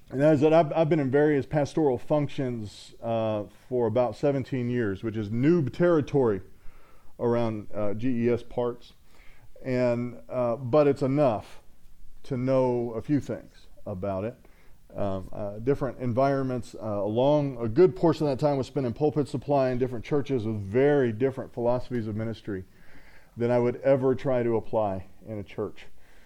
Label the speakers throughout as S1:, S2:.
S1: And that is that I've been in various pastoral functions for about 17 years, which is noob territory around GES parts. But it's enough to know a few things about it. Different environments. Along a good portion of that time was spent in pulpit supply in different churches with very different philosophies of ministry than I would ever try to apply in a church.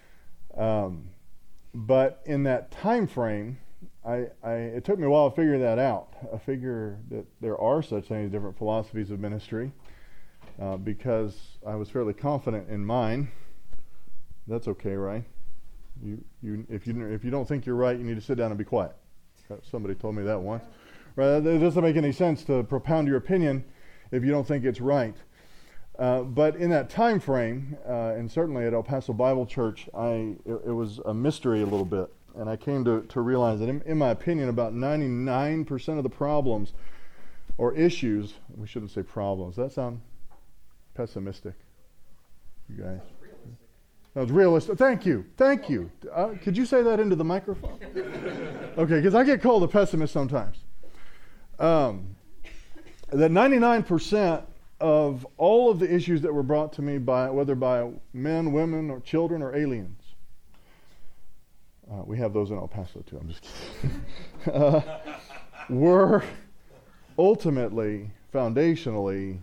S1: But in that time frame, it took me a while to figure that out. I figure that there are such things as different philosophies of ministry because I was fairly confident in mine. That's okay, right? If you don't think you're right, you need to sit down and be quiet. Somebody told me that once. Right? It doesn't make any sense to propound your opinion if you don't think it's right. But in that time frame, and certainly at El Paso Bible Church, it was a mystery a little bit. And I came to realize that, in my opinion, about 99% of the problems or issues, we shouldn't say problems. Does that sound pessimistic, you guys? That was realistic. Thank you. Could you say that into the microphone? Okay, because I get called a pessimist sometimes. That 99% of all of the issues that were brought to me whether by men, women, or children, or aliens. We have those in El Paso too, I'm just kidding. Were ultimately, foundationally,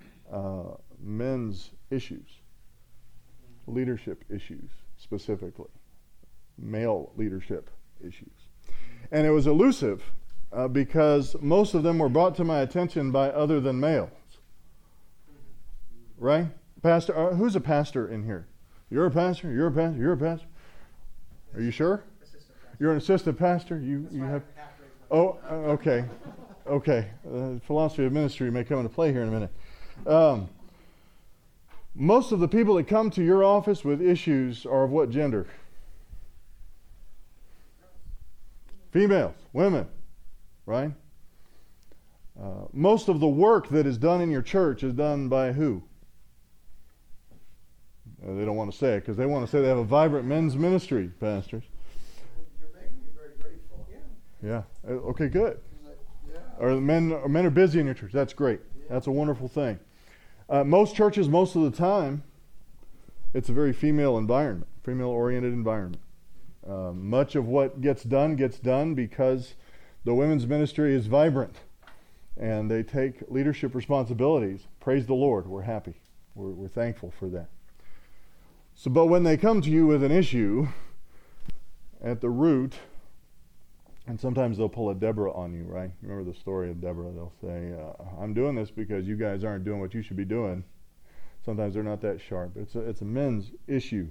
S1: men's issues. Leadership issues, specifically. Male leadership issues. And it was elusive because most of them were brought to my attention by other than males. Right? Pastor, who's a pastor in here? You're a pastor? You're a pastor? You're a pastor? Are you sure? You're an assistant pastor? You have... Oh, okay. Okay. Philosophy of ministry may come into play here in a minute. Most of the people that come to your office with issues are of what gender? Females, women, right? Most of the work that is done in your church is done by who? They don't want to say it because they want to say they have a vibrant men's ministry, pastors.
S2: You're making me very grateful.
S1: Yeah. Okay, good. Or men are busy in your church. That's great. That's a wonderful thing. Most churches, most of the time, it's a very female environment, female-oriented environment. Much of what gets done because the women's ministry is vibrant and they take leadership responsibilities. Praise the Lord. We're happy. We're thankful for that. So, but when they come to you with an issue at the root, and sometimes they'll pull a Deborah on you, right? Remember the story of Deborah? They'll say, I'm doing this because you guys aren't doing what you should be doing. Sometimes they're not that sharp. It's a men's issue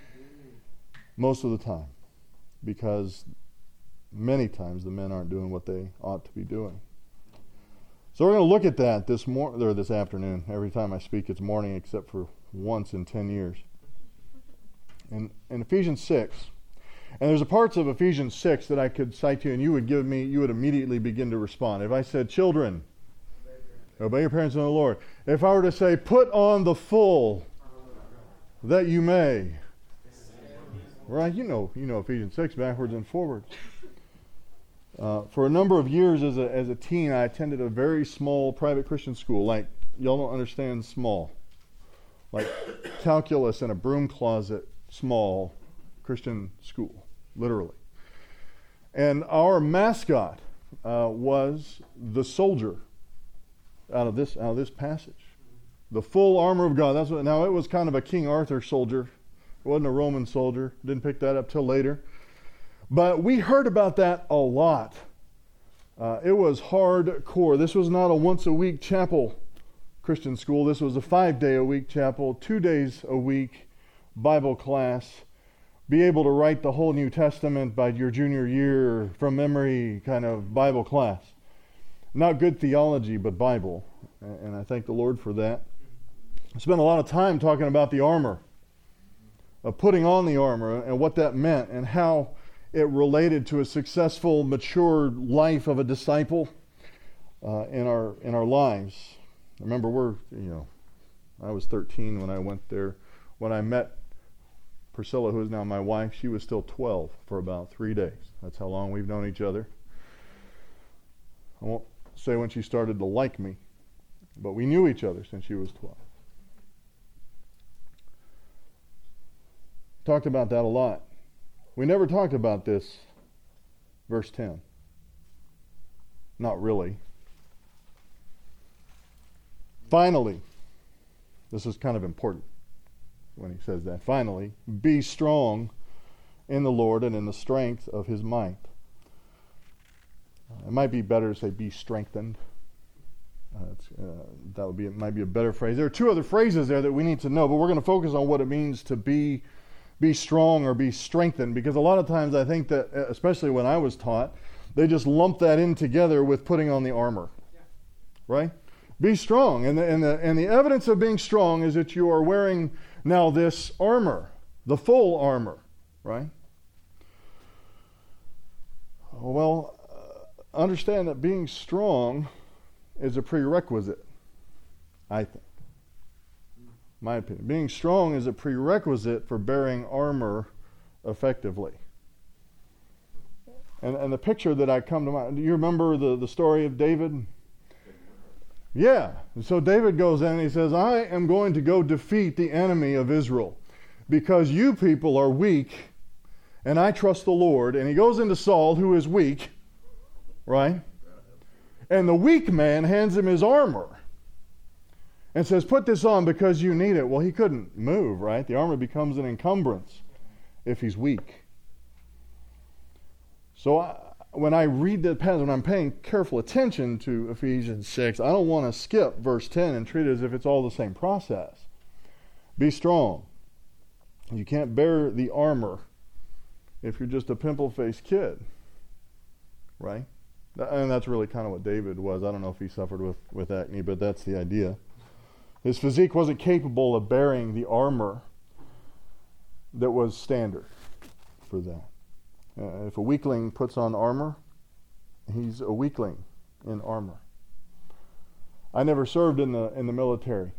S1: most of the time because many times the men aren't doing what they ought to be doing. So we're going to look at that this afternoon. Every time I speak, it's morning except for once in 10 years. In Ephesians 6, and there's a parts of Ephesians 6 that I could cite to you, and you would immediately begin to respond. If I said, children, obey your parents in the Lord. If I were to say, put on the full, that you may. Right? You know Ephesians 6 backwards and forwards. For a number of years as a teen, I attended a very small private Christian school. Like, y'all don't understand small. Like calculus in a broom closet, small Christian school, literally. And our mascot was the soldier out of this passage. The full armor of God. Now it was kind of a King Arthur soldier. It wasn't a Roman soldier. Didn't pick that up till later. But we heard about that a lot. It was hardcore. This was not a once-a-week chapel Christian school. This was a 5-day-a-week chapel, 2 days a week Bible class. Be able to write the whole New Testament by your junior year from memory kind of Bible class. Not good theology, but Bible. And I thank the Lord for that. I spent a lot of time talking about the armor, of putting on the armor and what that meant and how it related to a successful, mature life of a disciple in our lives. Remember, I was 13 when I went there. When I met Priscilla, who is now my wife, she was still 12 for about 3 days. That's how long we've known each other. I won't say when she started to like me, but we knew each other since she was 12. Talked about that a lot. We never talked about this, verse 10. Not really. Finally, this is kind of important when he says that. Finally, be strong in the Lord and in the strength of his might. It might be better to say be strengthened. Might be a better phrase. There are two other phrases there that we need to know, but we're going to focus on what it means to be strong or be strengthened, because a lot of times I think that, especially when I was taught, they just lump that in together with putting on the armor. Yeah. Right? Be strong. And the evidence of being strong is that you are wearing now this armor, the full armor, right? Well, understand that being strong is a prerequisite, I think. My opinion. Being strong is a prerequisite for bearing armor effectively. And the picture that I come to mind, do you remember the story of David? Yeah. And so David goes in and he says, I am going to go defeat the enemy of Israel because you people are weak and I trust the Lord. And he goes into Saul, who is weak, right? And the weak man hands him his armor and says, put this on because you need it. Well, he couldn't move, right? The armor becomes an encumbrance if he's weak. So when I read that passage, when I'm paying careful attention to Ephesians 6, I don't want to skip verse 10 and treat it as if it's all the same process. Be strong. You can't bear the armor if you're just a pimple-faced kid, right? And that's really kind of what David was. I don't know if he suffered with acne, but that's the idea. His physique wasn't capable of bearing the armor that was standard for that. If a weakling puts on armor, he's a weakling in armor. I never served in the military.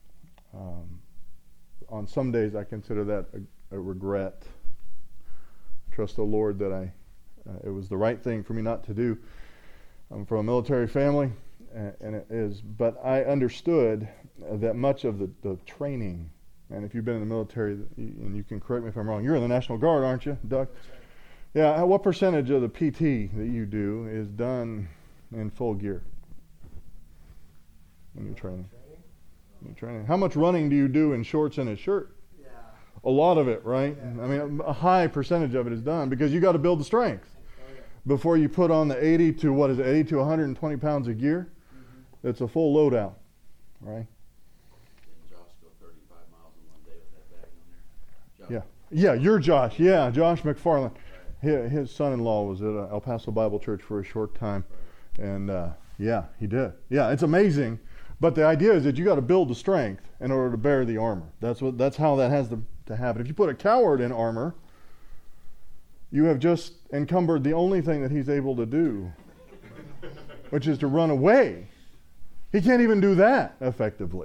S1: On some days, I consider that a regret. I trust the Lord that it was the right thing for me not to do. I'm from a military family, and it is. But I understood that much of the training, and if you've been in the military, and you can correct me if I'm wrong, you're in the National Guard, aren't you, Doug? Yeah, what percentage of the PT that you do is done in full gear when you're training? How much running do you do in shorts and a shirt? Yeah. A lot of it, right? Yeah. I mean, a high percentage of it is done because you got to build the strength before you put on the 80 to 120 pounds of gear. Mm-hmm. It's a full loadout, right?
S2: Didn't Josh go 35 miles in one day with that bag on there?
S1: Josh. Yeah, you're Josh. Yeah, Josh McFarland. His son-in-law was at El Paso Bible Church for a short time, and yeah, he did. Yeah, it's amazing. But the idea is that you got to build the strength in order to bear the armor. That's how that has to happen. If you put a coward in armor, you have just encumbered the only thing that he's able to do, which is to run away. He can't even do that effectively.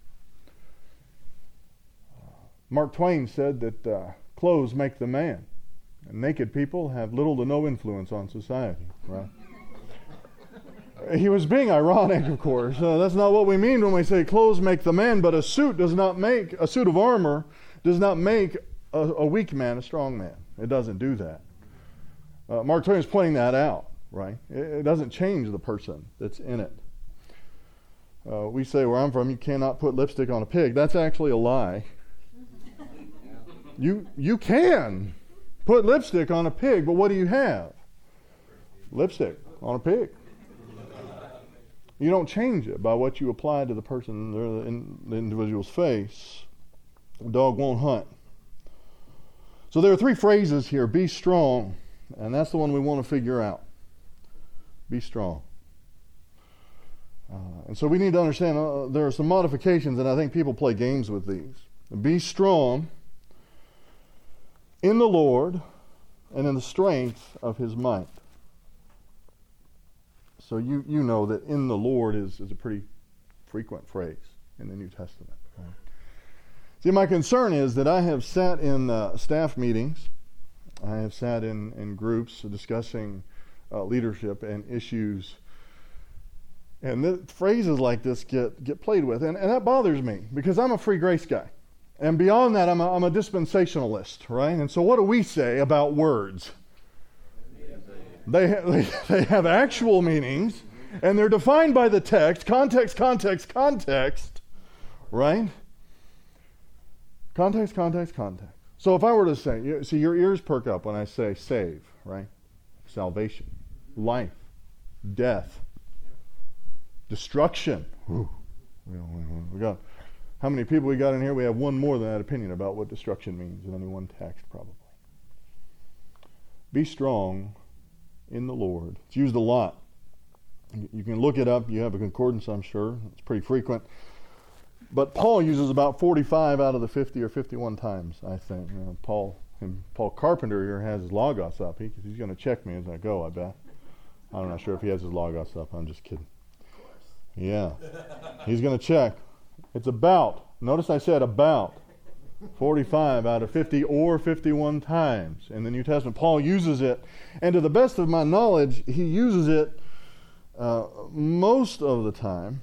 S1: Mark Twain said that clothes make the man. And naked people have little to no influence on society, right? He was being ironic, of course. That's not what we mean when we say clothes make the man, but a suit of armor does not make a weak man a strong man. It doesn't do that. Mark Twain is pointing that out, right? It doesn't change the person that's in it. We say where I'm from, you cannot put lipstick on a pig. That's actually a lie. You can put lipstick on a pig, but what do you have? Lipstick on a pig. You don't change it by what you apply to the person or the individual's face. The dog won't hunt. So there are three phrases here. Be strong, and that's the one we want to figure out. Be strong. And so we need to understand there are some modifications, and I think people play games with these. Be strong in the Lord and in the strength of his might. So you know that in the Lord is a pretty frequent phrase in the New Testament. Right? See, my concern is that I have sat in staff meetings, I have sat in groups discussing leadership and issues, and phrases like this get played with, and that bothers me because I'm a free grace guy, and beyond that, I'm a dispensationalist, right? And so, what do we say about words? They have actual meanings, and they're defined by the text, context, right? Context. So if I were to say, see, your ears perk up when I say save, right? Salvation, life, death, destruction. Ooh. We got how many people we got in here? We have one more than that opinion about what destruction means in any one text, probably. Be strong in the Lord. It's used a lot. You can look it up. You have a concordance, I'm sure. It's pretty frequent. But Paul uses about 45 out of the 50 or 51 times, I think. Paul Carpenter here has his Logos up. He's going to check me as I go, I bet. I'm not sure if he has his Logos up. I'm just kidding. Yeah. He's going to check. It's about, notice I said about, 45 out of 50 or 51 times in the New Testament. Paul uses it, and to the best of my knowledge, he uses it most of the time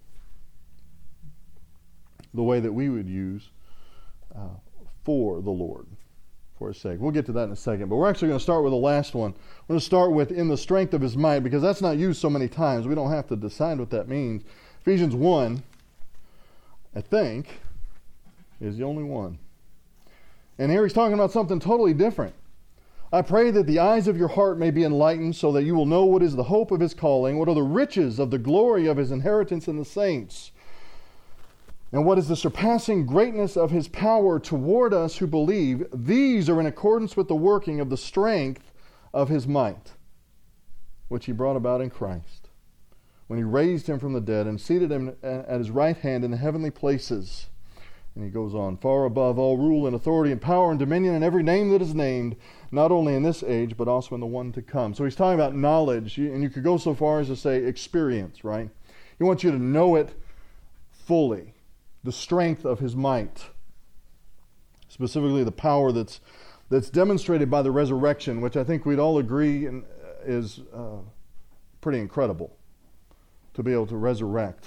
S1: the way that we would use for the Lord, for his sake. We'll get to that in a second, but we're actually going to start with the last one. We're going to start with in the strength of his might, because that's not used so many times. We don't have to decide what that means. Ephesians 1, I think, is the only one. And here he's talking about something totally different. I pray that the eyes of your heart may be enlightened, so that you will know what is the hope of his calling, what are the riches of the glory of his inheritance in the saints, and what is the surpassing greatness of his power toward us who believe. These are in accordance with the working of the strength of his might, which he brought about in Christ, when he raised him from the dead and seated him at his right hand in the heavenly places. And he goes on, far above all rule and authority and power and dominion and every name that is named, not only in this age, but also in the one to come. So he's talking about knowledge, and you could go so far as to say experience, right? He wants you to know it fully. The strength of his might, specifically the power that's demonstrated by the resurrection, which I think we'd all agree is pretty incredible, to be able to resurrect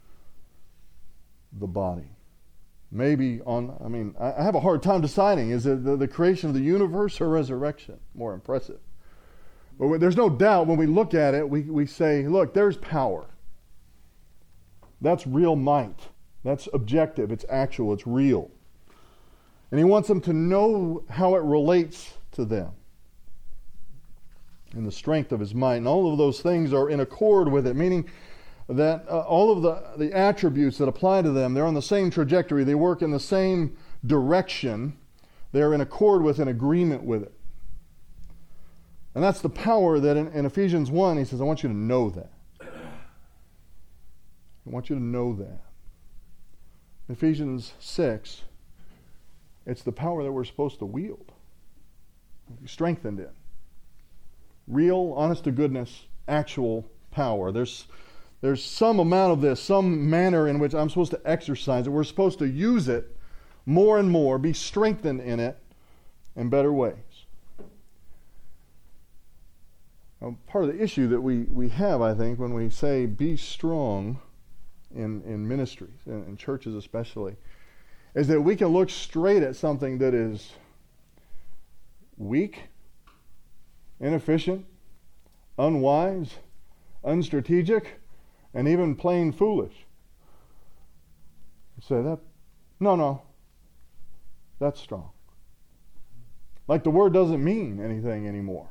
S1: the body. Maybe I have a hard time deciding, is it the creation of the universe or resurrection more impressive? But there's no doubt when we look at it, we say, look, there's power. That's real might. That's objective, it's actual, it's real. And he wants them to know how it relates to them. And the strength of his might. And all of those things are in accord with it, meaning that all of the attributes that apply to them, they're on the same trajectory, they work in the same direction, they're in accord with, in agreement with it. And that's the power that in Ephesians 1, he says, I want you to know that. I want you to know that. Ephesians 6, it's the power that we're supposed to wield, strengthened in. Real, honest to goodness, actual power. There's some amount of this, some manner in which I'm supposed to exercise it. We're supposed to use it more and more, be strengthened in it in better ways. Now, part of the issue that we have, I think, when we say be strong in ministries, in churches especially, is that we can look straight at something that is weak, inefficient, unwise, unstrategic, and even plain foolish. Say that, no, that's strong. Like the word doesn't mean anything anymore.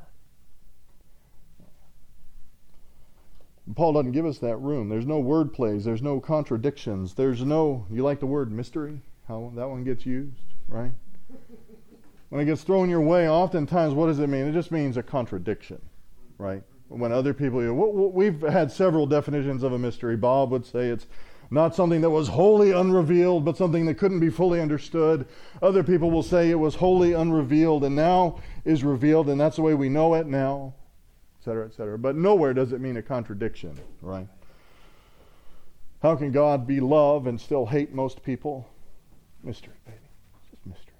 S1: Paul doesn't give us that room. There's no word plays. There's no contradictions. There's no, you like the word mystery? How that one gets used, right? When it gets thrown your way, oftentimes what does it mean? It just means a contradiction, right? When other people, we've had several definitions of a mystery. Bob would say it's not something that was wholly unrevealed, but something that couldn't be fully understood. Other people will say it was wholly unrevealed and now is revealed, and that's the way we know it now. Etc., etc. But nowhere does it mean a contradiction, right? How can God be love and still hate most people? Mystery, baby. It's just mystery.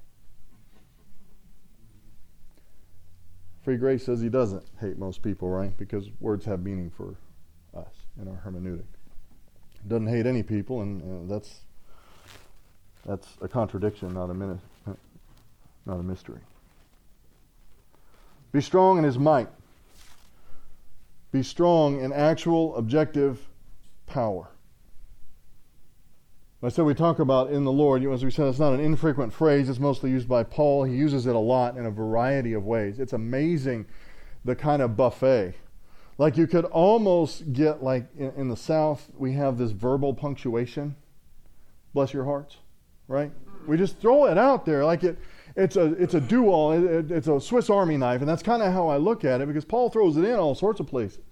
S1: Free Grace says he doesn't hate most people, right? Because words have meaning for us in our hermeneutic. Doesn't hate any people, and that's a contradiction, not a mystery. Be strong in his might. Be strong in actual, objective power. I said we talk about in the Lord. As we said, it's not an infrequent phrase. It's mostly used by Paul. He uses it a lot in a variety of ways. It's amazing the kind of buffet. Like you could almost get, like in the South, we have this verbal punctuation. Bless your hearts, right? We just throw it out there like it's a do-all. It's a Swiss Army knife, and that's kind of how I look at it because Paul throws it in all sorts of places.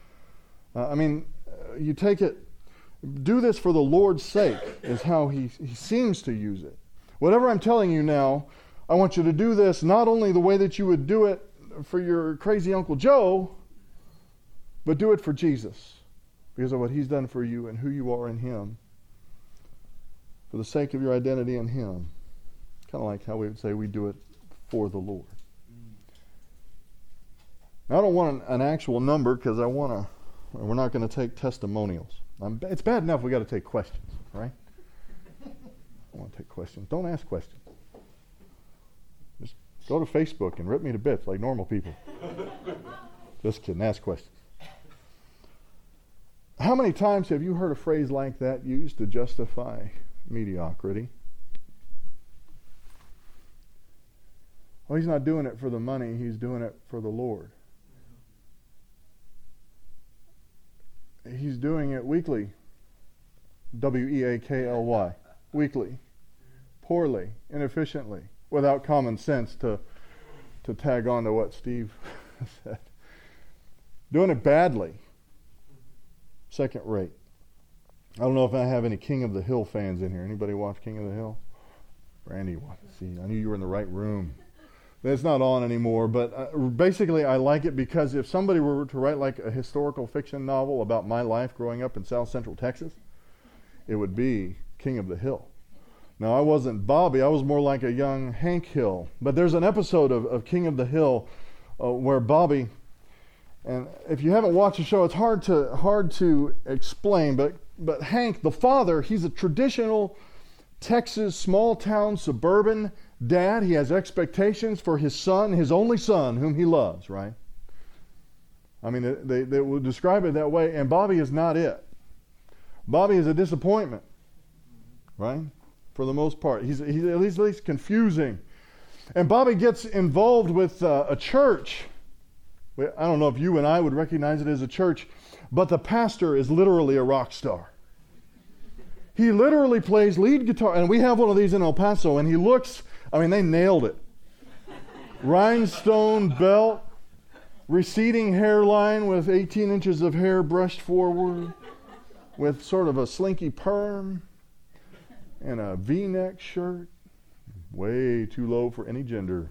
S1: You take it. Do this for the Lord's sake is how he seems to use it. Whatever I'm telling you now, I want you to do this not only the way that you would do it for your crazy Uncle Joe, but do it for Jesus because of what he's done for you and who you are in him. For the sake of your identity in him. Kind of like how we would say we do it for the Lord. Now, I don't want an actual number because we're not going to take testimonials. It's bad enough we got to take questions, right? I want to take questions. Don't ask questions. Just go to Facebook and rip me to bits like normal people. Just kidding. Ask questions. How many times have you heard a phrase like that used to justify mediocrity? Well, he's not doing it for the money. He's doing it for the Lord. He's doing it weakly. W-E-A-K-L-Y. Weakly. Poorly. Inefficiently. Without common sense to tag on to what Steve said. Doing it badly. Second rate. I don't know if I have any King of the Hill fans in here. Anybody watch King of the Hill? Randy watched. See, I knew you were in the right room. It's not on anymore, but basically I like it because if somebody were to write like a historical fiction novel about my life growing up in South Central Texas, it would be King of the Hill. Now, I wasn't Bobby. I was more like a young Hank Hill. But there's an episode of King of the Hill where Bobby, and if you haven't watched the show, it's hard to explain, but Hank, the father, he's a traditional Texas small town suburban dad. He has expectations for his son, his only son, whom he loves, right? I mean, they will describe it that way, and Bobby is not it. Bobby is a disappointment, right? For the most part. He's at least confusing. And Bobby gets involved with a church. I don't know if you and I would recognize it as a church, but the pastor is literally a rock star. He literally plays lead guitar, and we have one of these in El Paso, and he looks, they nailed it. Rhinestone belt, receding hairline with 18 inches of hair brushed forward, with sort of a slinky perm, and a V-neck shirt, way too low for any gender.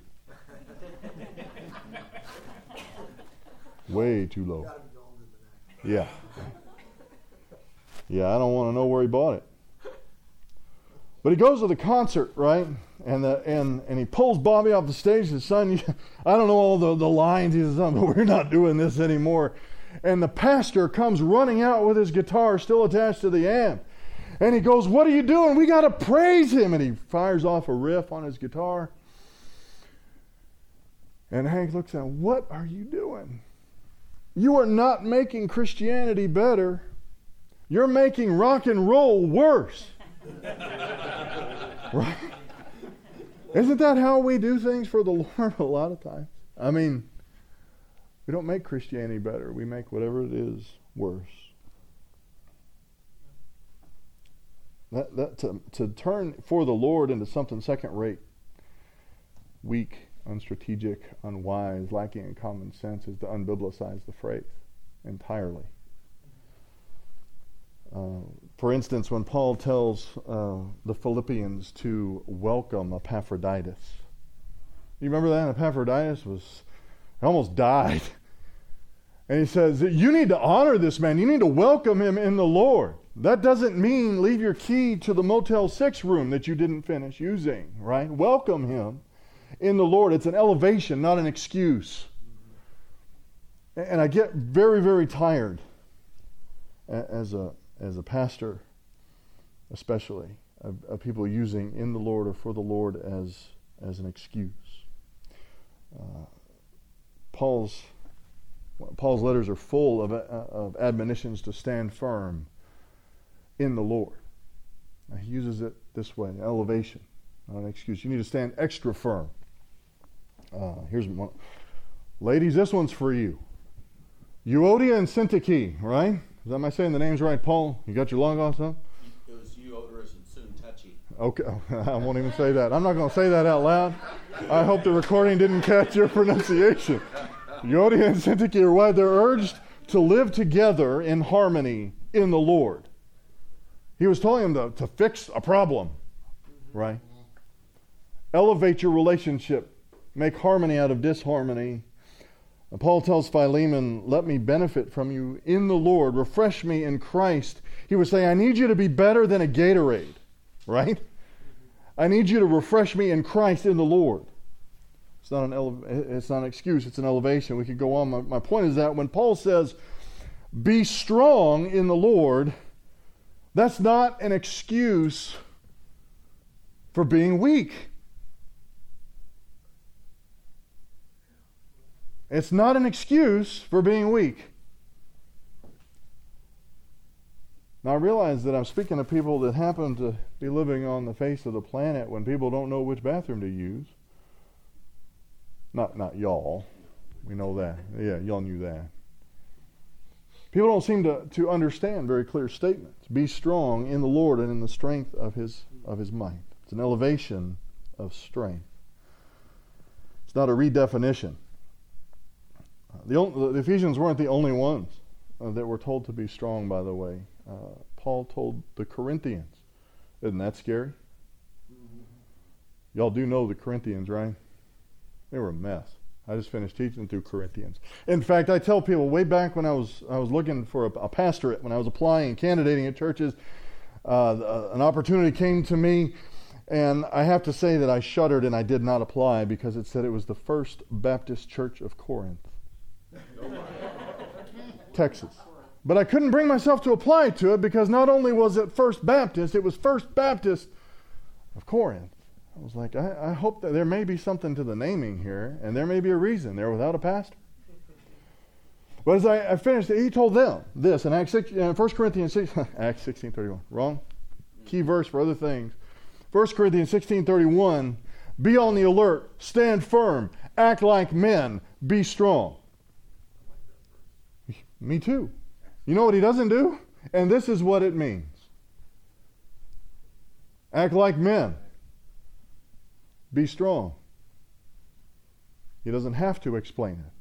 S1: Way too low. Yeah. Yeah, I don't want to know where he bought it. But he goes to the concert, right? And he pulls Bobby off the stage and says, son, I don't know all the lines. He says, son, but we're not doing this anymore. And the pastor comes running out with his guitar still attached to the amp. And he goes, what are you doing? We got to praise him. And he fires off a riff on his guitar. And Hank looks at him, what are you doing? You are not making Christianity better. You're making rock and roll worse. Right? Isn't that how we do things for the Lord a lot of times? We don't make Christianity better. We make whatever it is worse. To turn for the Lord into something second-rate, weak, unstrategic, unwise, lacking in common sense is to unbiblicize the phrase entirely. For instance, when Paul tells the Philippians to welcome Epaphroditus, you remember that? Epaphroditus almost died. And he says, you need to honor this man. You need to welcome him in the Lord. That doesn't mean leave your key to the Motel 6 room that you didn't finish using, right? Welcome him in the Lord. It's an elevation, not an excuse. And I get very, very tired as a pastor, especially, of people using in the Lord or for the Lord as an excuse. Paul's letters are full of admonitions to stand firm in the Lord. Now, he uses it this way, elevation, not an excuse. You need to stand extra firm. Here's one. Ladies, this one's for you. Euodia and Syntyche, right? Am I saying the names right, Paul? You got your Logos up?
S2: It was Euodorus and soon touchy.
S1: Okay, I won't even say that. I'm not going to say that out loud. I hope the recording didn't catch your pronunciation. Euodia and Syntyche are why they're urged to live together in harmony in the Lord. He was telling them to fix a problem, right? Elevate your relationship. Make harmony out of disharmony. And Paul tells Philemon, let me benefit from you in the Lord. Refresh me in Christ. He was saying, I need you to be better than a Gatorade, right? I need you to refresh me in Christ in the Lord. It's not an excuse, it's an elevation. We could go on. My point is that when Paul says, be strong in the Lord, that's not an excuse for being weak. It's not an excuse for being weak. Now I realize that I'm speaking to people that happen to be living on the face of the planet when people don't know which bathroom to use. Not y'all. We know that. Yeah, y'all knew that. People don't seem to understand very clear statements. Be strong in the Lord and in the strength of his might. It's an elevation of strength. It's not a redefinition. The Ephesians weren't the only ones that were told to be strong, by the way. Paul told the Corinthians. Isn't that scary? Y'all do know the Corinthians, right? They were a mess. I just finished teaching through Corinthians. In fact, I tell people way back when I was looking for a pastorate, when I was applying and candidating at churches, an opportunity came to me, and I have to say that I shuddered and I did not apply because it said it was the First Baptist Church of Corinth, Texas. But I couldn't bring myself to apply to it because not only was it First Baptist, it was First Baptist of Corinth. I was like, I hope that there may be something to the naming here, and there may be a reason they're without a pastor. But as I finished, he told them this in 1 Corinthians 6, Acts 16:31. Wrong. Key verse for other things. 1 Corinthians 16:31. Be on the alert, stand firm, act like men, be strong. Me too. You know what he doesn't do? And this is what it means. Act like men. Be strong. He doesn't have to explain it.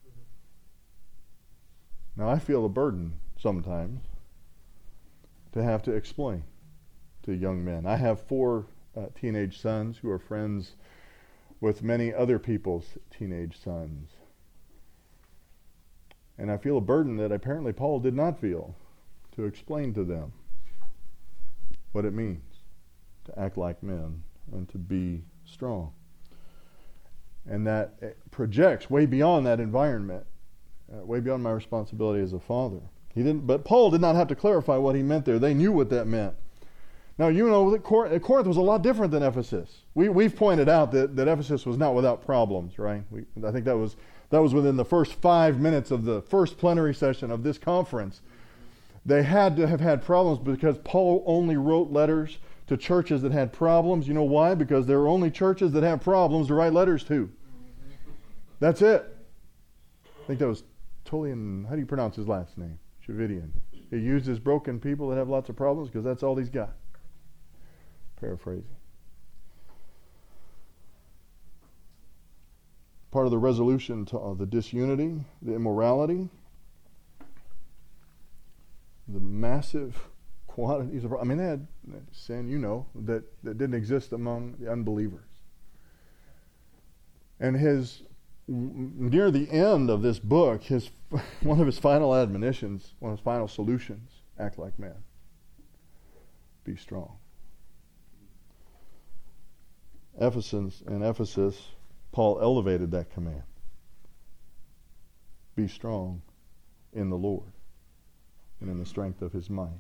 S1: Now, I feel a burden sometimes to have to explain to young men. I have 4 teenage sons who are friends with many other people's teenage sons. And I feel a burden that apparently Paul did not feel to explain to them what it means to act like men and to be strong. And that projects way beyond that environment, way beyond my responsibility as a father. But Paul did not have to clarify what he meant there. They knew what that meant. Now, you know that Corinth was a lot different than Ephesus. We've pointed out that Ephesus was not without problems, right? I think that was within the first 5 minutes of the first plenary session of this conference. They had to have had problems because Paul only wrote letters to churches that had problems. You know why? Because there are only churches that have problems to write letters to. That's it. I think that was Tullian, how do you pronounce his last name? Shavidian. He uses broken people that have lots of problems because that's all he's got. Paraphrasing. Part of the resolution to the disunity, the immorality, the massive quantities of, they had sin, that didn't exist among the unbelievers. And near the end of this book, one of his final admonitions, one of his final solutions, act like men. be strong. In Ephesus, Paul elevated that command. Be strong in the Lord and in the strength of his might.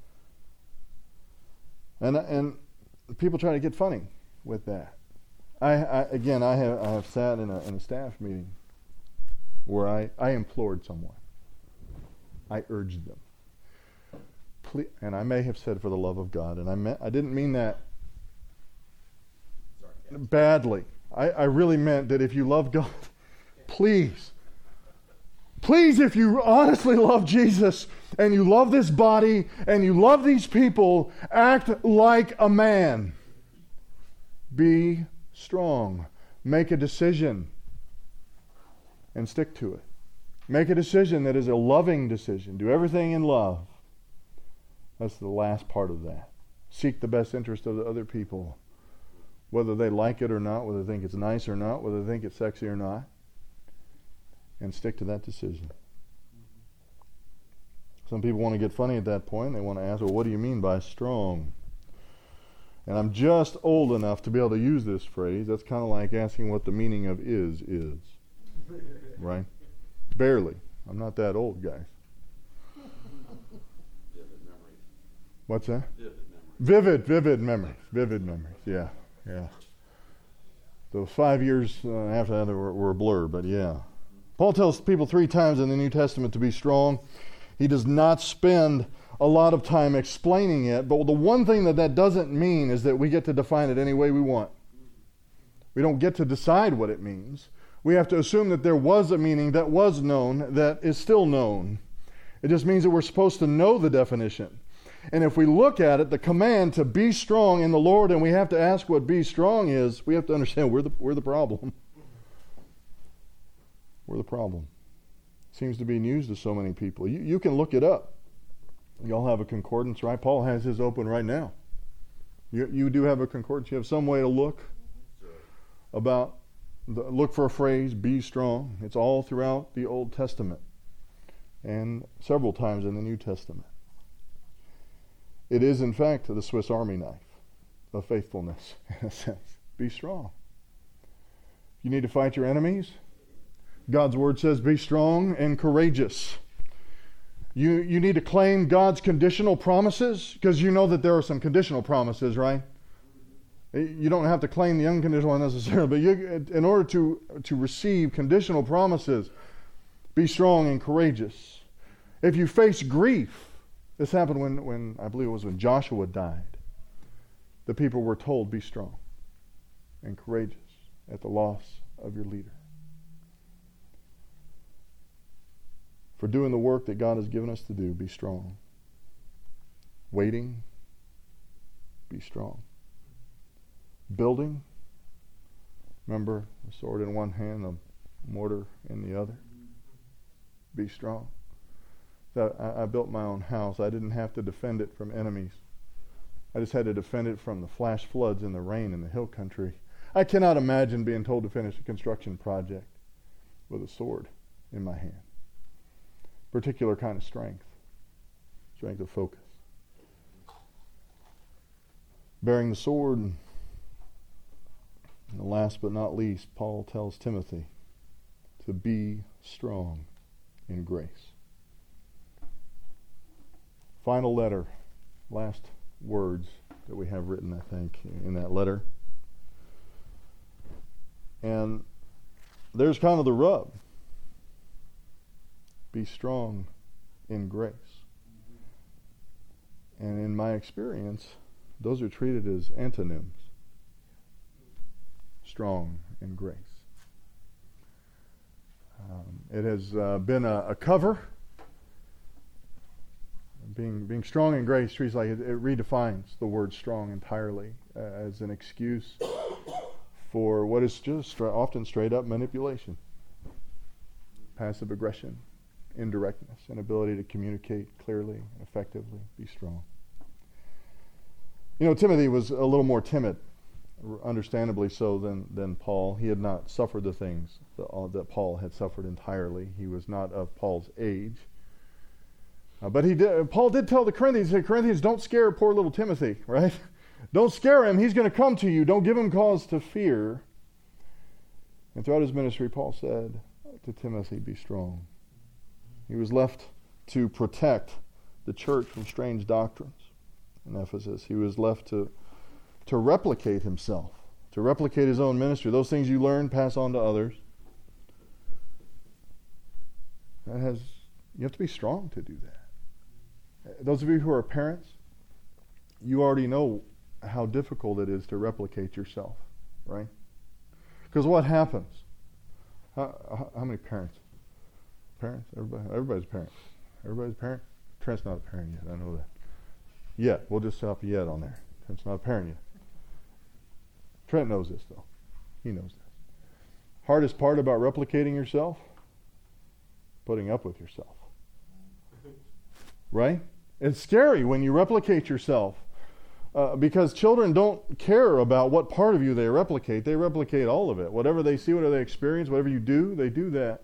S1: And people try to get funny with that. I have sat in a staff meeting where I implored someone. I urged them. Please, and I may have said for the love of God, and I didn't mean that badly. I really meant that if you love God, please, if you honestly love Jesus and you love this body and you love these people, act like a man. Be strong. Make a decision and stick to it. Make a decision that is a loving decision. Do everything in love. That's the last part of that. Seek the best interest of the other people, whether they like it or not, whether they think it's nice or not, whether they think it's sexy or not, and stick to that decision. Some people want to get funny at that point. They want to ask, well, what do you mean by strong? And I'm just old enough to be able to use this phrase. That's kind of like asking what the meaning of is. Right? Barely. I'm not that old, guys.
S2: Vivid memories.
S1: What's that?
S2: Vivid memories.
S1: Vivid memories. Yeah. Those 5 years after that were a blur, but yeah. Paul tells people 3 times in the New Testament to be strong. He does not spend a lot of time explaining it, but the one thing that doesn't mean is that we get to define it any way we want. We don't get to decide what it means. We have to assume that there was a meaning that was known, that is still known. It just means that we're supposed to know the definition. And if we look at it, the command to be strong in the Lord, and we have to ask what be strong is, we have to understand we're the problem. We're the problem. It seems to be news to so many people. You can look it up. Y'all have a concordance, right? Paul has his open right now. You do have a concordance. You have some way to look look for a phrase, be strong. It's all throughout the Old Testament and several times in the New Testament. It is, in fact, the Swiss Army knife of faithfulness, in a sense. Be strong. You need to fight your enemies. God's Word says, be strong and courageous. You need to claim God's conditional promises, because you know that there are some conditional promises, right? You don't have to claim the unconditional one necessarily, but in order to receive conditional promises, be strong and courageous. If you face grief, this happened when I believe it was when Joshua died. The people were told, be strong and courageous at the loss of your leader. For doing the work that God has given us to do, be strong. Waiting, be strong. Building, remember, the sword in one hand, the mortar in the other. Be strong. So I built my own house. I didn't have to defend it from enemies. I just had to defend it from the flash floods and the rain in the hill country. I cannot imagine being told to finish a construction project with a sword in my hand. Particular kind of strength of focus. Bearing the sword, and last but not least, Paul tells Timothy to be strong in grace. Final letter, last words that we have written, I think, in that letter. And there's kind of the rub. Be strong in grace. And in my experience, those are treated as antonyms. Strong in grace. It has been a cover. Being strong in grace treats like it redefines the word strong entirely as an excuse for what is just often straight up manipulation, passive aggression, indirectness, inability to communicate clearly and effectively. Be strong. Timothy was a little more timid, understandably so, than Paul. He had not suffered the things that Paul had suffered entirely. He was not of Paul's age. But Paul did tell the Corinthians, he said, Corinthians, don't scare poor little Timothy, right? Don't scare him. He's going to come to you. Don't give him cause to fear. And throughout his ministry, Paul said to Timothy, be strong. He was left to protect the church from strange doctrines in Ephesus. He was left to replicate himself, to replicate his own ministry. Those things you learn, pass on to others. You have to be strong to do that. Those of you who are parents, you already know how difficult it is to replicate yourself, right? Because what happens? How many parents? Parents? Everybody's a parent. Everybody's a parent? Trent's not a parent yet, I know that. Yet. We'll just stop yet on there. Trent's not a parent yet. Trent knows this, though. He knows this. Hardest part about replicating yourself? Putting up with yourself. Right? It's scary when you replicate yourself because children don't care about what part of you they replicate. They replicate all of it. Whatever they see, whatever they experience, whatever you do, they do that.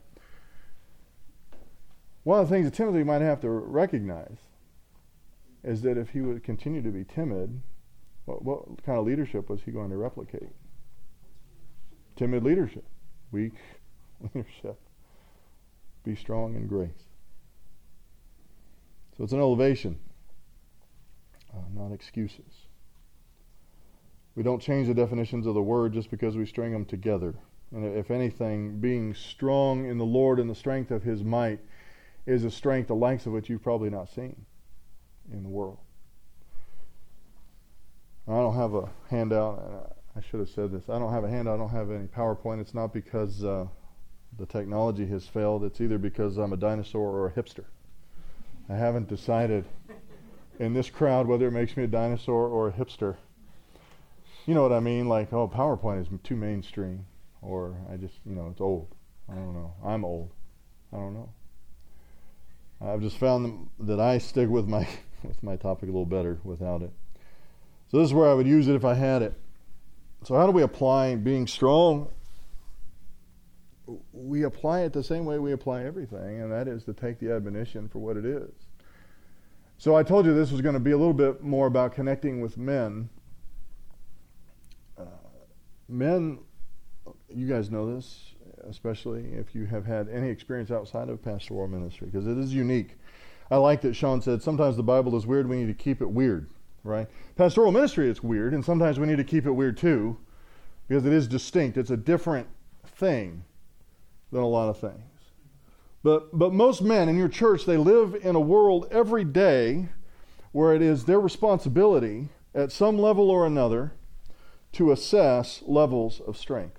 S1: One of the things that Timothy might have to recognize is that if he would continue to be timid, what kind of leadership was he going to replicate? Timid leadership. Weak leadership. Be strong in grace. So it's an elevation, not excuses. We don't change the definitions of the word just because we string them together. And if anything, being strong in the Lord and the strength of His might is a strength the likes of which you've probably not seen in the world. I don't have a handout. I should have said this. I don't have a handout. I don't have any PowerPoint. It's not because the technology has failed. It's either because I'm a dinosaur or a hipster. I haven't decided in this crowd whether it makes me a dinosaur or a hipster. You know what I mean? Like, oh, PowerPoint is too mainstream. Or I just, it's old. I don't know. I'm old. I don't know. I've just found that I stick with my topic a little better without it. So this is where I would use it if I had it. So how do we apply being strong? We apply it the same way we apply everything, and that is to take the admonition for what it is. So I told you this was going to be a little bit more about connecting with men. Men, you guys know this, especially if you have had any experience outside of pastoral ministry, because it is unique. I like that Sean said sometimes the Bible is weird, we need to keep it weird, right? Pastoral ministry is weird, and sometimes we need to keep it weird too, because it is distinct. It's a different thing than a lot of things. But most men in your church, they live in a world every day where it is their responsibility at some level or another to assess levels of strength.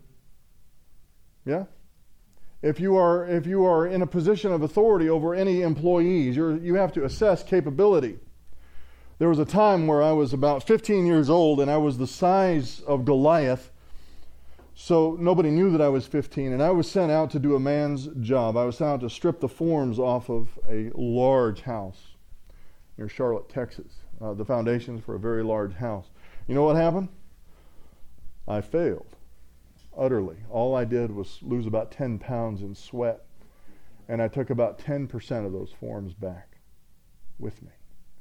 S1: Yeah? If you are in a position of authority over any employees, you have to assess capability. There was a time where I was about 15 years old and I was the size of Goliath, so nobody knew that I was 15, and I was sent out to do a man's job. I was sent out to strip the forms off of a large house near Charlotte, Texas, the foundations for a very large house. You know what happened? I failed utterly. All I did was lose about 10 pounds in sweat, and I took about 10% of those forms back with me.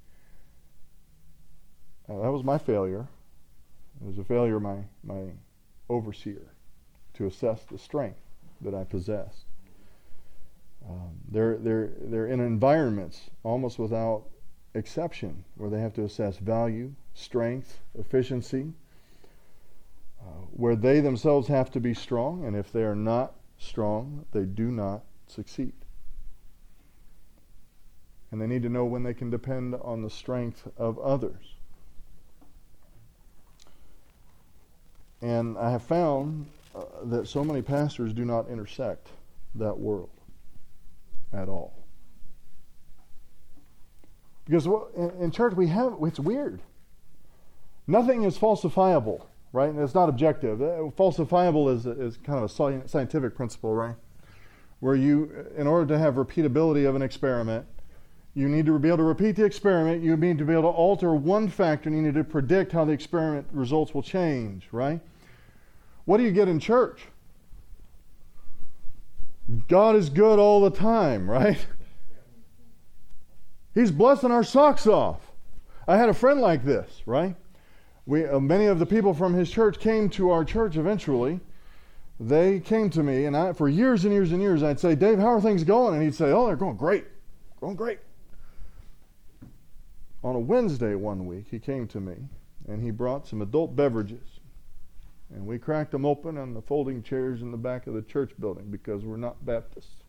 S1: That was my failure. It was a failure of my overseer to assess the strength that I possessed. They're in environments almost without exception where they have to assess value, strength, efficiency, where they themselves have to be strong, and if they are not strong, they do not succeed. And they need to know when they can depend on the strength of others. And I have found that so many pastors do not intersect that world at all. Because in church it's weird. Nothing is falsifiable, right? And it's not objective. Falsifiable is kind of a scientific principle, right? Where in order to have repeatability of an experiment, you need to be able to repeat the experiment. You need to be able to alter one factor, and you need to predict how the experiment results will change, right? What do you get in church? God is good all the time, right? He's blessing our socks off. I had a friend like this, right? Many of the people from his church came to our church eventually. They came to me, and for years and years and years, I'd say, Dave, how are things going? And he'd say, oh, they're going great. Going great. On a Wednesday one week, he came to me, and he brought some adult beverages. And we cracked them open on the folding chairs in the back of the church building because we're not Baptists.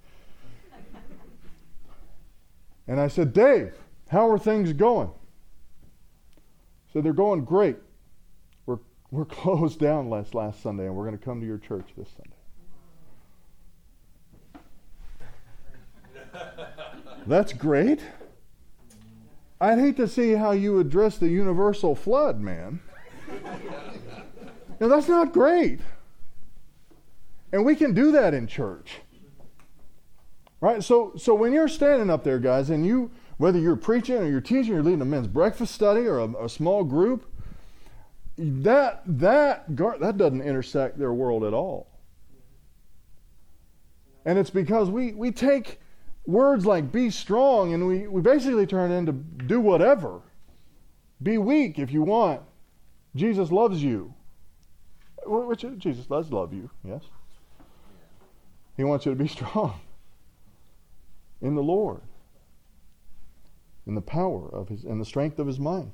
S1: And I said, Dave, how are things going? He said, they're going great. We're closed down last Sunday, and we're going to come to your church this Sunday. That's great. I'd hate to see how you address the universal flood, man. Now, that's not great. And we can do that in church. Right? So when you're standing up there, guys, and whether you're preaching or you're teaching, you're leading a men's breakfast study or a small group, that doesn't intersect their world at all. And it's because we take words like be strong and we basically turn it into do whatever. Be weak if you want. Jesus loves you. Which Jesus does love you, yes. He wants you to be strong in the Lord, in the power of His, in the strength of His mind.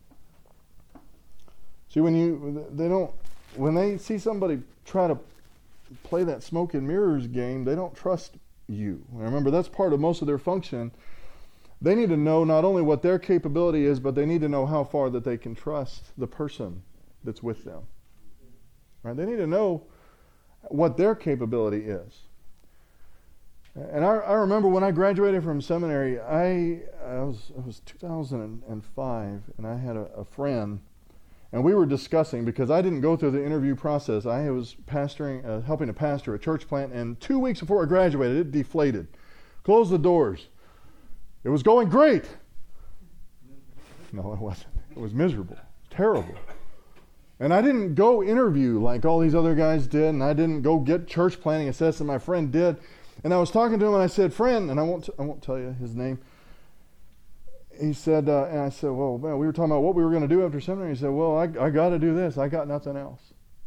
S1: See, when they see somebody try to play that smoke and mirrors game, they don't trust you. And remember, that's part of most of their function. They need to know not only what their capability is, but they need to know how far that they can trust the person that's with them. Right? They need to know what their capability is. And I remember when I graduated from seminary, it was 2005, and I had a friend, and we were discussing, because I didn't go through the interview process. I was pastoring, helping to pastor a church plant, and 2 weeks before I graduated, it deflated. Closed the doors. It was going great. No, it wasn't. It was miserable. Terrible. And I didn't go interview like all these other guys did, and I didn't go get church planting assessed, and my friend did. And I was talking to him, and I said, friend, and I won't tell you his name. He said, and I said, well, man, we were talking about what we were going to do after seminary. He said, well, I got to do this. I got nothing else.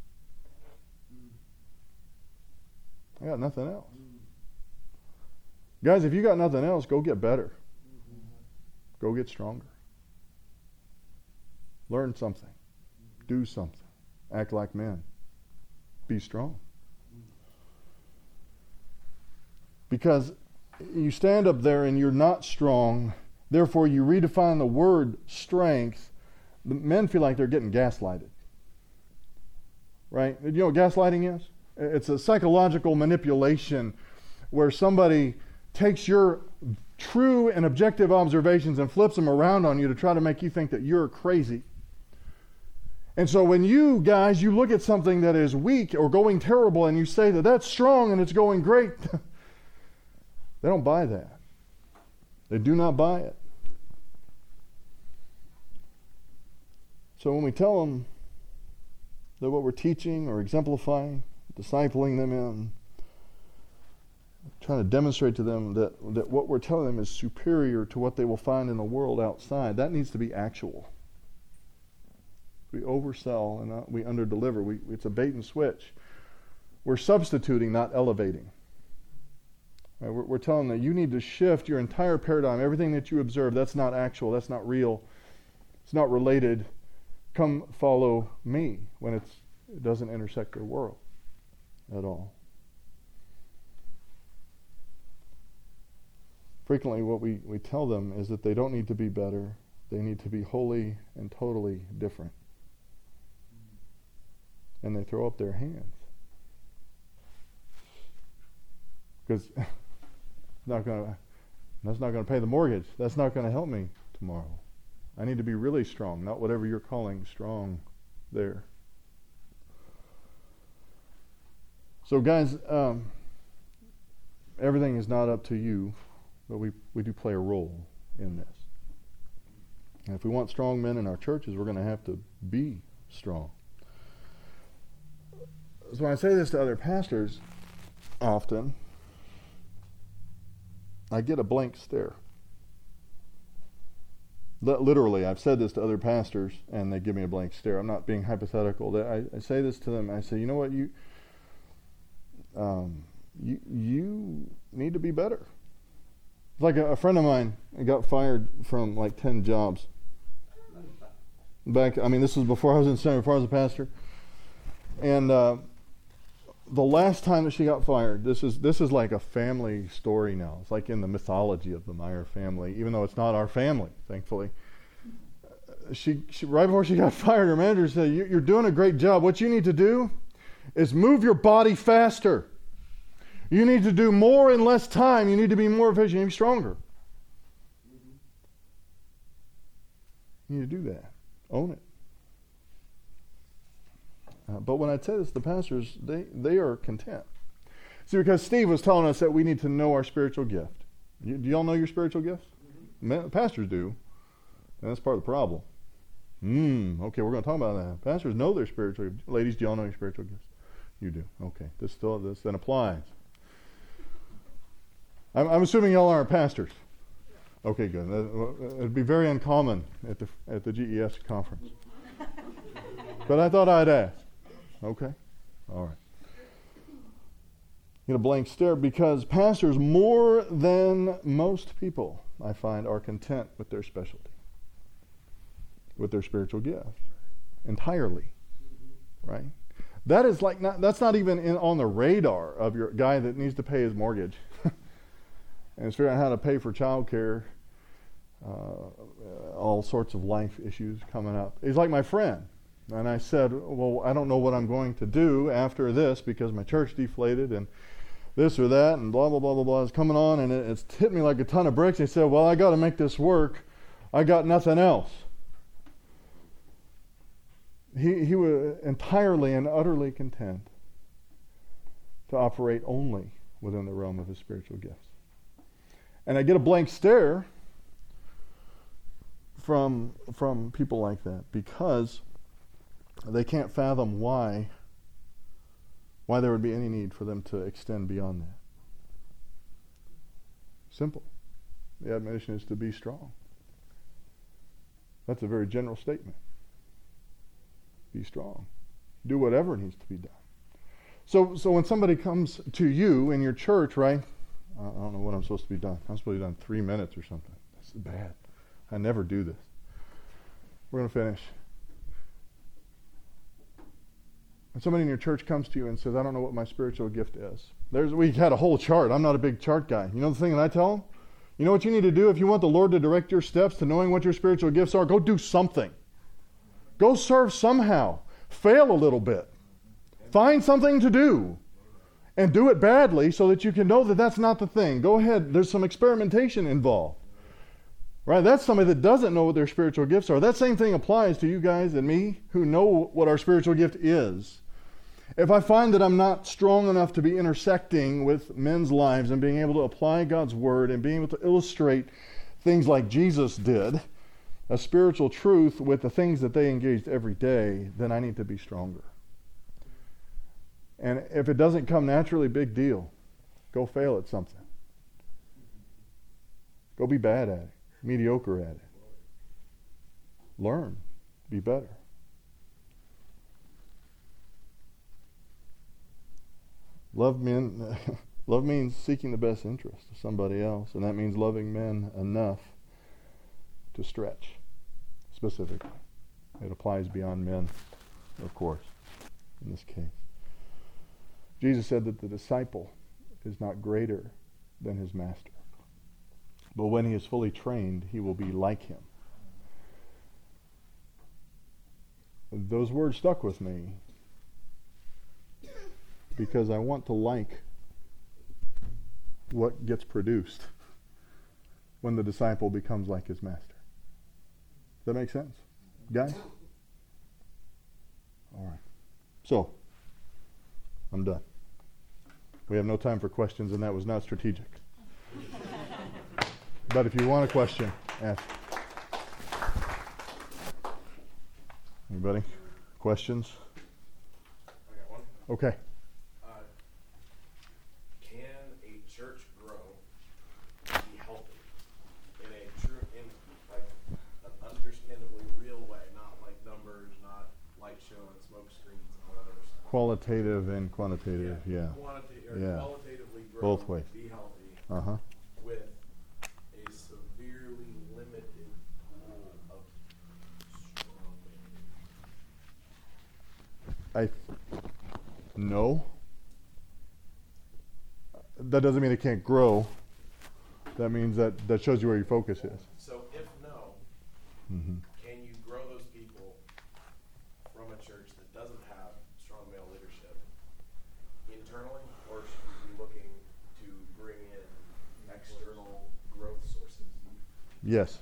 S1: I got nothing else. Guys, if you got nothing else, go get better. Go get stronger. Learn something. Do something. Act like men. Be strong. Because you stand up there and you're not strong, therefore you redefine the word strength. The men feel like they're getting gaslighted. Right? You know what gaslighting is? It's a psychological manipulation where somebody takes your true and objective observations and flips them around on you to try to make you think that you're crazy. And so when you guys, you look at something that is weak or going terrible and you say that that's strong and it's going great, they don't buy that. They do not buy it. So when we tell them that what we're teaching or exemplifying, discipling them in, trying to demonstrate to them that what we're telling them is superior to what they will find in the world outside, that needs to be actual. We oversell and we underdeliver. It's a bait and switch. We're substituting, not elevating. Right? We're telling them that you need to shift your entire paradigm. Everything that you observe, that's not actual. That's not real. It's not related. Come follow me when it doesn't intersect their world at all. Frequently what we tell them is that they don't need to be better. They need to be wholly and totally different. And they throw up their hands. Because that's not going to pay the mortgage. That's not going to help me tomorrow. I need to be really strong, not whatever you're calling strong there. So guys, everything is not up to you, but we do play a role in this. And if we want strong men in our churches, we're going to have to be strong. So when I say this to other pastors, often, I get a blank stare. Literally, I've said this to other pastors, and they give me a blank stare. I'm not being hypothetical. I say this to them. I say, you know what, you need to be better. Like a friend of mine got fired from like 10 jobs. This was before I was in seminary, before I was a pastor. And the last time that she got fired, this is like a family story now. It's like in the mythology of the Meyer family, even though it's not our family, thankfully. She right before she got fired, her manager said, "You're doing a great job. What you need to do is move your body faster. You need to do more in less time. You need to be more efficient. You need to be stronger." You need to do that. Own it. But when I say this, the pastors, they are content. See, because Steve was telling us that we need to know our spiritual gift. Do y'all know your spiritual gifts? Pastors do. And that's part of the problem. Okay, we're going to talk about that. Pastors know their spiritual gifts. Ladies, do y'all know your spiritual gifts? You do. Okay. This then applies. I'm assuming y'all aren't pastors. Okay, good. It'd be very uncommon at the GES conference. But I thought I'd ask. Okay? All right. Get a blank stare, because pastors, more than most people, I find, are content with their specialty, with their spiritual gift, entirely. Right? That is that's not even on the radar of your guy that needs to pay his mortgage and is figuring out how to pay for childcare, all sorts of life issues coming up. He's like my friend. And I said, well, I don't know what I'm going to do after this because my church deflated and this or that and blah, blah, blah, blah, blah is coming on, and it's hit me like a ton of bricks. He said, well, I got to make this work. I got nothing else. He was entirely and utterly content to operate only within the realm of his spiritual gifts. And I get a blank stare from people like that, because they can't fathom why there would be any need for them to extend beyond that. Simple. The admonition is to be strong. That's a very general statement. Be strong. Do whatever needs to be done. So when somebody comes to you in your church, right? I don't know what I'm supposed to be done. I'm supposed to be done 3 minutes or something. That's bad. I never do this. We're going to finish. When somebody in your church comes to you and says, I don't know what my spiritual gift is. We had a whole chart. I'm not a big chart guy. You know the thing that I tell them? You know what you need to do if you want the Lord to direct your steps to knowing what your spiritual gifts are? Go do something. Go serve somehow. Fail a little bit. Find something to do. And do it badly so that you can know that that's not the thing. Go ahead. There's some experimentation involved. Right? That's somebody that doesn't know what their spiritual gifts are. That same thing applies to you guys and me who know what our spiritual gift is. If I find that I'm not strong enough to be intersecting with men's lives and being able to apply God's word and being able to illustrate things like Jesus did, a spiritual truth with the things that they engaged every day, then I need to be stronger. And if it doesn't come naturally, big deal. Go fail at something. Go be bad at it. Mediocre at it. Learn. Be better. Love means seeking the best interest of somebody else, and that means loving men enough to stretch, specifically. It applies beyond men, of course, in this case. Jesus said that the disciple is not greater than his master. But when he is fully trained, he will be like him. Those words stuck with me because I want to like what gets produced when the disciple becomes like his master. Does that make sense? Guys? All right. So, I'm done. We have no time for questions, and that was not strategic. But if you want a question, ask. Anybody? Questions?
S3: I got one.
S1: Okay.
S3: Can a church grow, be healthy in a
S1: qualitative and quantitative, yeah. Yeah.
S3: Qualitatively grow,
S1: Both ways.
S3: be healthy,
S1: Uh-huh.
S3: with a severely limited pool of strong men.
S1: No. That doesn't mean it can't grow. That means that shows you where your focus is.
S3: So if no,
S1: Mm-hmm.
S3: can you grow those people from a church that doesn't have strong male leadership internally, or should we be looking to bring in external growth sources?
S1: Yes.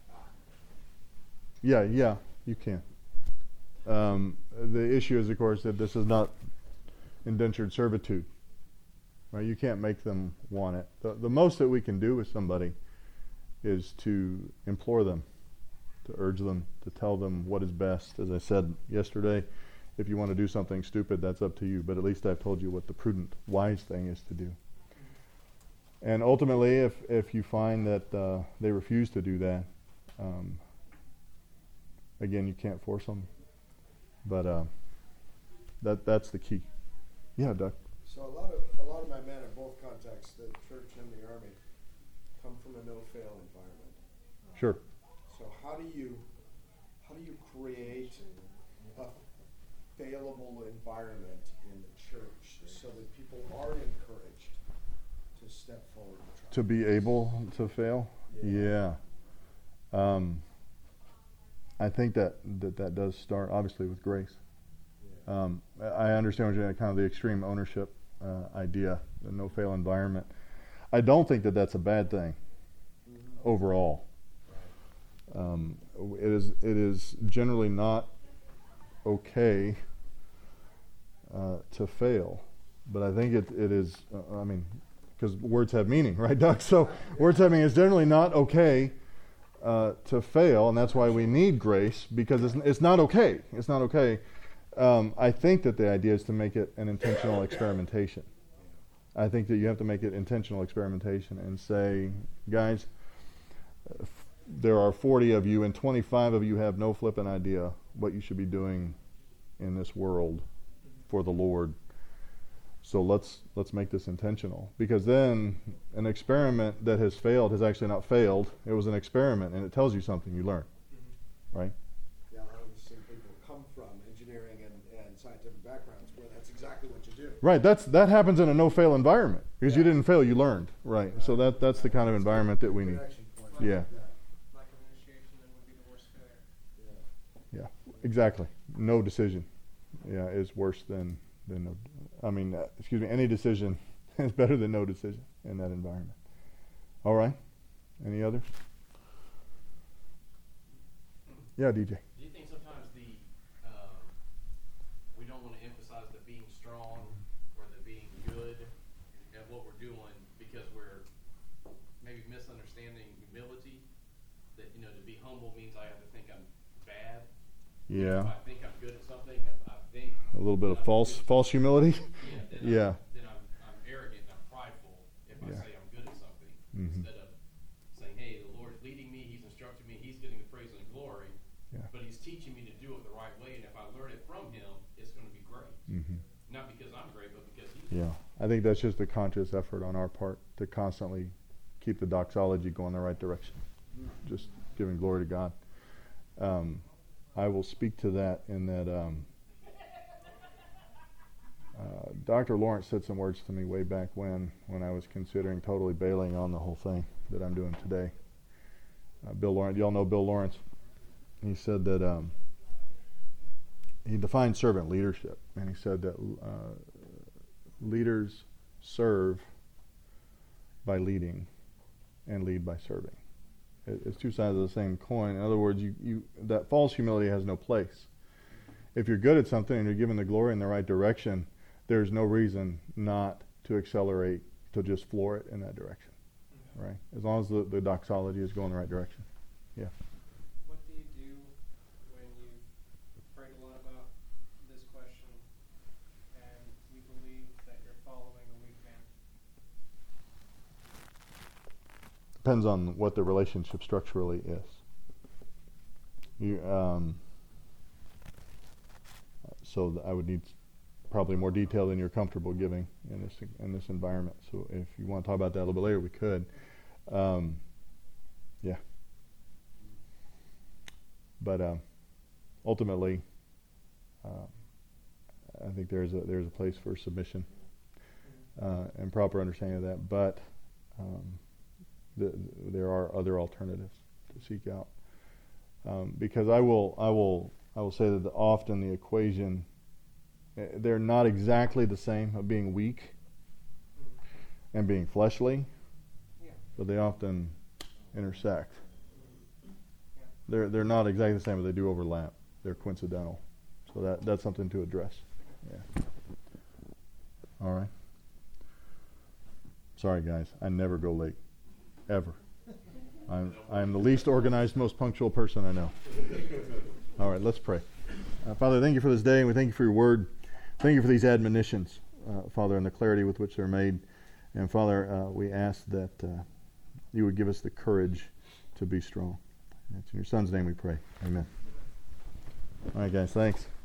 S1: Yeah, you can. The issue is, of course, that this is not indentured servitude. Right? You can't make them want it. The most that we can do with somebody is to implore them, to urge them, to tell them what is best. As I said yesterday, if you want to do something stupid, that's up to you. But at least I've told you what the prudent, wise thing is to do. And ultimately, if you find that they refuse to do that, again, you can't force them. But that's the key. Yeah, Doug.
S4: So a lot of my men in both contexts, the church and the army, come from a no-fail environment.
S1: Sure.
S4: So how do you create a failable environment in the church so that people are encouraged to step forward and try?
S1: To be able to fail? Yeah. I think that does start obviously with grace. I understand what you're saying, kind of the extreme ownership idea, the no-fail environment. I don't think that that's a bad thing overall. It is generally not okay to fail, but I think it is. Because words have meaning, right, Doug? So words have meaning. It's generally not okay to fail, and that's why we need grace, because it's not okay. It's not okay. I think that the idea is to make it an intentional experimentation. I think that you have to make it intentional experimentation and say, guys, there are 40 of you and 25 of you have no flippant idea what you should be doing in this world for the Lord. So let's make this intentional, because then an experiment that has failed has actually not failed. It was an experiment, and it tells you something you learn, right?
S4: Yeah, I've seen people come from engineering and scientific backgrounds where that's exactly what you do.
S1: Right. That happens in a no-fail environment, because you didn't fail, you learned. Right. So that's the kind of environment that we need.
S4: Connection point.
S1: Yeah.
S5: Lack of initiation then would be the worst failure.
S1: Yeah. Exactly. No decision, is worse than no. Any decision is better than no decision in that environment. All right. Any others? Yeah, DJ.
S2: Do you think sometimes we don't want to emphasize the being strong or the being good at what we're doing because we're maybe misunderstanding humility? That, to be humble means I have to think I'm bad.
S1: Yeah.
S2: If I think I'm good at something, if I think
S1: A little bit of false humility.
S2: then I'm arrogant and I'm prideful if I say I'm good at something, instead of saying, hey, the Lord's leading me, He's instructing me, He's getting the praise and the glory, but He's teaching me to do it the right way, and if I learn it from Him, it's going to be great. Not because I'm great, but because He's
S1: Yeah. I think that's just a conscious effort on our part to constantly keep the doxology going the right direction. Just giving glory to God. I will speak to that in that Dr. Lawrence said some words to me way back when I was considering totally bailing on the whole thing that I'm doing today. Bill Lawrence, y'all know Bill Lawrence. He said that he defined servant leadership, and he said that leaders serve by leading and lead by serving. It's two sides of the same coin. In other words, that false humility has no place. If you're good at something and you're given the glory in the right direction, there's no reason not to accelerate, to just floor it in that direction, right? As long as the doxology is going the right direction. Yeah.
S5: What do you do when you've prayed a lot about this question and you believe that you're following a weak man?
S1: Depends on what the relationship structurally is. So I would need probably more detail than you're comfortable giving in this environment. So if you want to talk about that a little bit later, we could. Yeah. But ultimately, I think there's a place for submission and proper understanding of that. But there are other alternatives to seek out, because I will say that often the equation, they're not exactly the same of being weak and being fleshly, but they often intersect. They're not exactly the same, but they do overlap. They're coincidental. So that's something to address. Yeah. All right. Sorry, guys. I never go late. Ever. I'm the least organized, most punctual person I know. All right, let's pray. Father, thank you for this day, and we thank you for your word. Thank you for these admonitions, Father, and the clarity with which they're made. And Father, we ask that you would give us the courage to be strong. It's in your Son's name we pray. Amen. All right, guys, thanks.